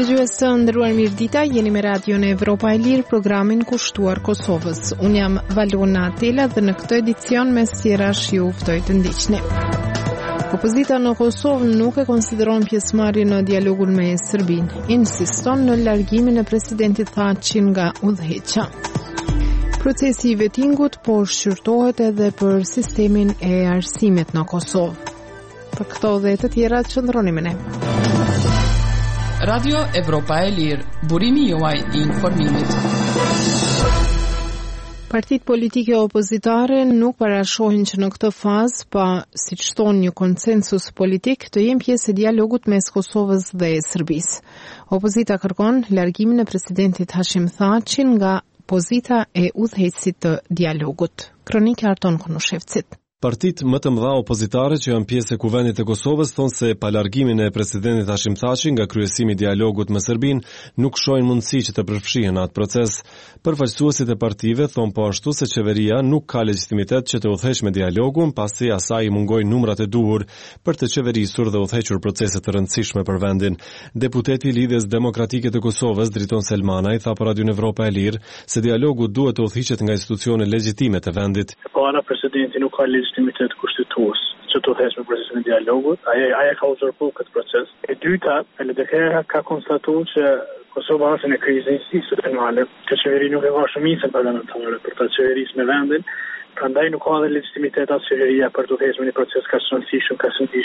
Dëgjues të nderuar, mirëdita, jeni me radion Evropa e Lirë, programin kushtuar Kosovës. Unë jam Valona Atela dhe në këtë edicion mes tjerash ju ftoj të ndiqni. Opozita në Kosovë nuk e konsideron pjesëmarrjen në dialogun me Serbinë. Insiston në largimin e presidentit Thaçi nga udhëheqja. Procesi i vetingut po shqyrtohet edhe për sistemin e arsimit në Kosovë. Për këto dhe të tjera qëndroni me ne. Radio Evropa e Lirë, burimi juaj i informimit. Partitë politike opozitare nuk parashohin që në këtë fazë, pa siç thonë një konsensus politik, të jenë pjesë e dialogut mes Kosovës dhe Serbisë. Opozita kërkon largimin e presidentit Hashim Thaçi nga pozita e udhëheqësit të dialogut. Kronika Arton Konushevcit. Partitë më të mëdha opozitare që janë pjesë e Kuvendit të Kosovës thonë se pa largimin e presidentit Hashim Thaçi nga kryesimi i dialogut me Serbinë nuk shohin mundësi që të përfshihen në atë proces. Përfaqësuesit e partive thonë po ashtu se qeveria nuk ka legjitimitet që të udhëheqë me dialogun pasi asaj i mungojnë numrat e duhur për të qeverisur dhe udhëhequr procese të rëndësishme për vendin. Deputeti i Lidhjes Demokratike të Kosovës, Driton Selmanaj, tha për Radio Evropa e Lirë se dialogu duhet të udhëhiqet nga institucione legjitime të vendit. Presidenti nuk ka legitimitet kushtetues që të udhëheqë me procesin e dialogut. Aja ka uzurpuar këtë proces. E dyta, LDK ka konstatuar që Kosova është në krizë institucionale, që qeveria nuk e ka shumicën parlamentare për të qeverisë me vendin, prandaj nuk ka edhe legitimitet as qeveria për të udhëhequr një proces kaq të rëndësishëm,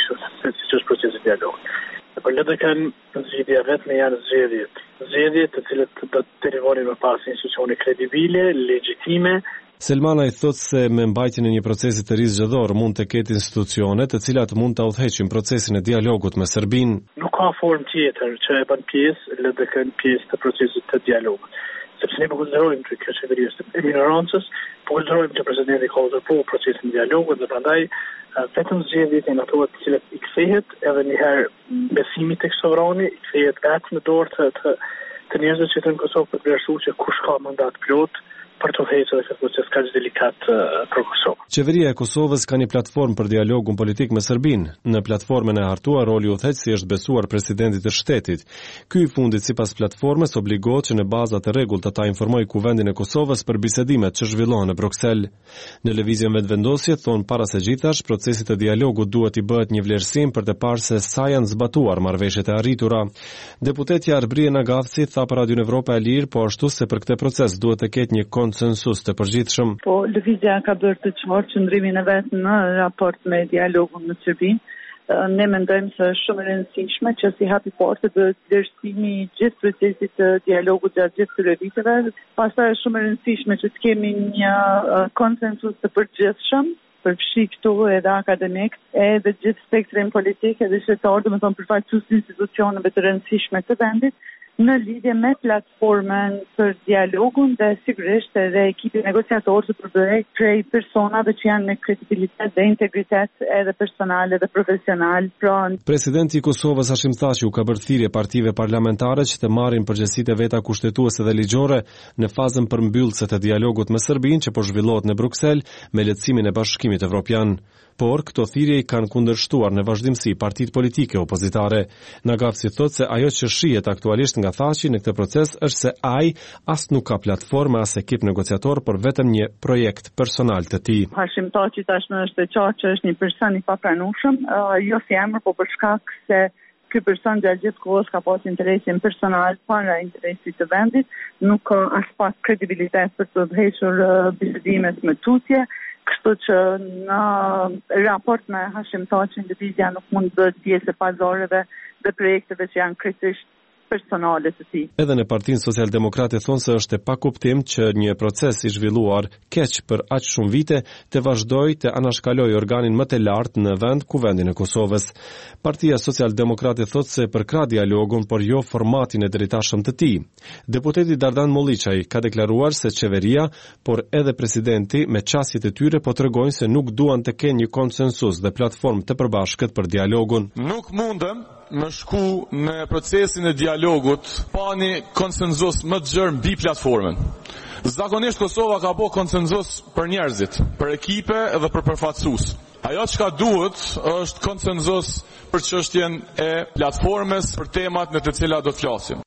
siç është procesi i dialogut. Por LDK zgjedhja vetëm janë zgjedhje të cilat do të derivonin më pas institucione kredibile, legjitime. Selmana i thot se me mbajtjen e një procesi të rizgjëdor mund të ketë institucione të cilat mund të udhëheqin procesin e dialogut me Serbinë. Nuk ka formë tjetër që e bën pjesë LDK pjesë të procesit të dialogut. Sepse ne po konsiderojmë që kjo qeveri është e minorancës, po konsiderojmë që presidenti ka uzurpuar procesin e dialogut dhe prandaj vetëm zgjedhjet janë ato të cilat i kthehet edhe një herë besimit tek sovrani, i kthehet vetëm në dorë të njerëzve që jetojnë në Kosovë për të vlerësuar që kush ka mandat plot për të udhëhequr këtë proces kaq delikat për Kosovë. Qeveria e Kosovës ka një platformë për dialogun politik me Serbinë. Në platformën e hartuar roli i udhëheqësi është besuar presidentit të shtetit. Ky i fundit sipas platformës obligohet që në baza të rregullta ta informojë Kuvendin e Kosovës për bisedimet që zhvillohen në Bruksel. Në lëvizjen vetvendosje thon para se gjithash procesi të dialogut duhet i bëhet një vlerësim për të parë se sa janë zbatuar marrëveshjet e arritura. Deputetja Arbrien Agavci tha për Radio Evropa e Lirë po ashtu se për këtë proces duhet të ketë një konsensus të përgjithshëm. Po lëvizja ka bërë të qartë qëndrimin e vet në raport me dialogun me Serbinë. Ne mendojmë se është shumë e rëndësishme që si hapi portë të vlerësimi i gjithë procesit të dialogut gjatë gjithë këtyre viteve. Pastaj është shumë e rëndësishme që të kemi një konsensus të përgjithshëm përfshi këtu edhe akademik, edhe gjithë spektrin politik, edhe qytetar, domethënë përfaqësues të institucioneve të rëndësishme të vendit, në lidhje me platformën për dialogun dhe sigurisht edhe ekipi negociator të përbërë prej personave që janë me kredibilitet dhe integritet edhe personal edhe profesional. Presidenti i Kosovës Hashim Thaçi u ka bërë thirrje partive parlamentare që të marrin përgjegjësitë e veta kushtetuese dhe ligjore në fazën përmbyllëse të dialogut me Serbinë që po zhvillohet në Bruksel me lehtësimin e Bashkimit Evropian. Por këto thirrje i kanë kundërshtuar në vazhdimsi partitë politike opozitare. Nagavci thotë se ajo që shihet aktualisht nga Thaçi në këtë proces është se ai as nuk ka platformë as ekip negociator, por vetëm një projekt personal të tij. Hashim Thaçi tashmë është e qartë që është një person i papranueshëm, jo si emër, por për shkak se ky person gjatë gjithë kohës ka pas interesin personal para interesit të vendit, nuk ka as pak kredibilitet për të udhëhequr bisedimet me tutje. Kështu që në raport me Hashim Thaçi lëvizja nuk mund të bëhet pjesë e pazareve dhe projekteve që janë krejtësisht personale të tij. Edhe në Partinë Socialdemokrate thonë se është e pakuptim që një proces i zhvilluar keq për aq shumë vite të vazhdojë të anashkalojë organin më të lartë në vend, Kuvendin e Kosovës. Partia Socialdemokrate thotë se përkrah dialogun, por jo formatin e drejtashëm të tij. Deputeti Dardan Molliçaj ka deklaruar se qeveria, por edhe presidenti me çastjet e tyre po tregojnë se nuk duan të kenë një konsensus dhe platformë të përbashkët për dialogun. Nuk mundem me shku në procesin e dialogut pa një konsenzus më të gjerë mbi platformën. Zakonisht Kosova ka bo konsenzus për njerëzit, për ekipe edhe për përfaqësues. Ajo çka duhet është konsenzus për çështjen e platformës, për temat në të cilat do të flasim.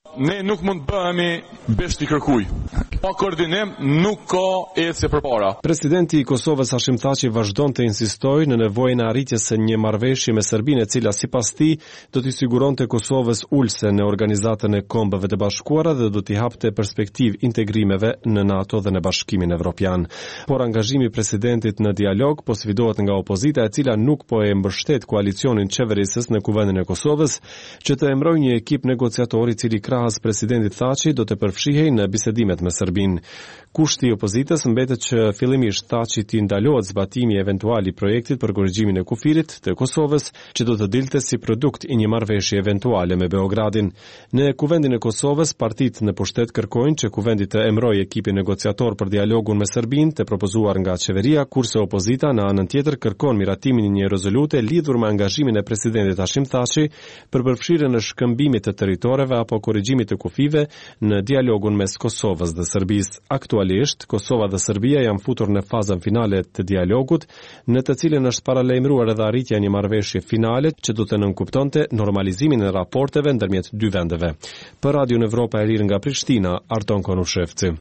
Ne nuk mund bëhemi besht I kërkuj. Pa koordinim nuk ka ecje përpara. Presidenti I Kosovës Hashim Thaçi vazhdon të insistojë në nevojën e arritjes së një marrëveshje me Serbinë e cila sipas tij do t'i siguronte Kosovës ulse në Organizatën e Kombeve të Bashkuara dhe do t'i hapte perspektivë integrimeve në NATO dhe në Bashkimin Evropian. Por angazhimi I presidentit në dialog po sfidohet nga opozita e cila nuk po e mbështet koalicionin qeverisës në Kuvendin e Kosovës që të emërojë një ekip negociator I cili krahas presidentit Thaçi do të përfshihej në bisedimet me Serbinë. Kushti I opozitës mbetet që fillimisht Thaçi t'i ndalohet zbatimi eventual I projektit për korrigjimin e kufirit të Kosovës, që do të dilte si produkt I një marrëveshje eventuale me Beogradin. Në Kuvendin e Kosovës, partitë në pushtet kërkojnë që kuvendi të emërojë ekipin negociator për dialogun me Serbinë të propozuar nga qeveria, kurse opozita në anën tjetër kërkon miratimin I një rezolute lidhur me angazhimin e presidentit Hashim Thaçi për përfshirjen në shkëmbimit të territoreve apo korrigjimit të kufive në dialogun mes Kosovës dhe Serbisë. Aktualisht, Kosova dhe Serbia janë futur në fazën finale të dialogut, në të cilën është paralajmëruar edhe arritja e një marrëveshje finale që do të nënkuptonte normalizimin e raporteve ndërmjet dy vendeve. Për Radio Evropa e Lirë nga Prishtina, Arton Konushevci.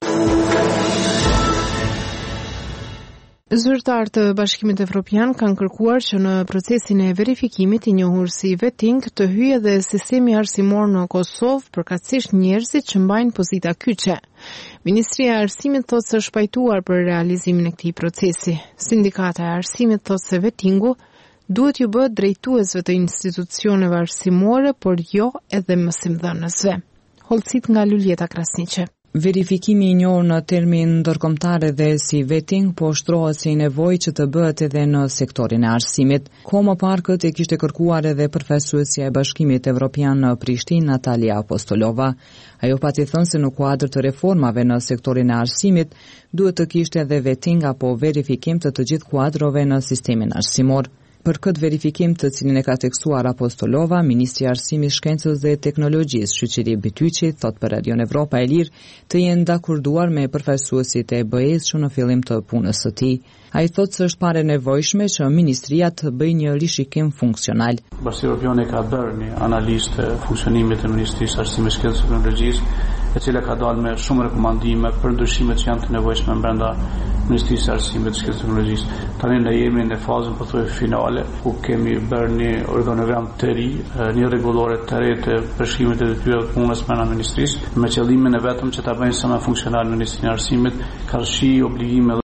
Zyrtarët të Bashkimit Evropian kanë kërkuar që në procesin e verifikimit I njohur si vetting të hyjë edhe sistemi arsimor në Kosovë, përkatësisht njerëzit që mbajnë pozita kyçe. Ministria e Arsimit thotë se është pajtuar për realizimin e këtij procesi. Sindikata e Arsimit thotë se vettingu duhet ju bëhet drejtuesve të institucioneve arsimore, por jo edhe mësimdhënësve. Hollësit nga Luljeta Krasniqe. Verifikimi I njohur në termin ndërkombëtar dhe si vetting po shtrohet si nevojë që të bëhet edhe në sektorin e arsimit. Më parë këtë e kishte kërkuar edhe përfaqësuesja e Bashkimit Evropian në Prishtinë, Natalia Apostolova. Ajo pati thënë se në kuadër të reformave në sektorin e arsimit duhet të kishte edhe vetting apo verifikim të gjithë kuadrove në sistemin arsimor. Për këtë verifikim të cilin e ka tekstuar Apostolova, Ministri I Arsimit, Shkencës dhe Teknologjisë, Shoqëri Bytyqi, thot për Radio Evropa e Lirë, të jenë dakurduar me përfaqësuesit e BE-s në fillim të punës së tij. Ai thotë se është parë nevojshme që ministria të bëjë një rishikim funksional. Bashkia Evropiane ka bërë një analizë të funksionimit të Ministrisë së Arsimit, Shkencës dhe Teknologjisë, e cila ka dalë me shumë rekomandime për ndryshimet që janë të nevojshme brenda Ministrisë së Arsimit, Shkencës dhe Teknologjisë. Tani ne jemi në fazën pothuajse finale, ku kemi bërë një organogram të ri, një rregullore të re të përshkrimit të detyrave të punës brenda Ministrisë, me qëllimin e vetëm që ta bëjnë sa më funksional Ministrinë e Arsimit, ka shi obligime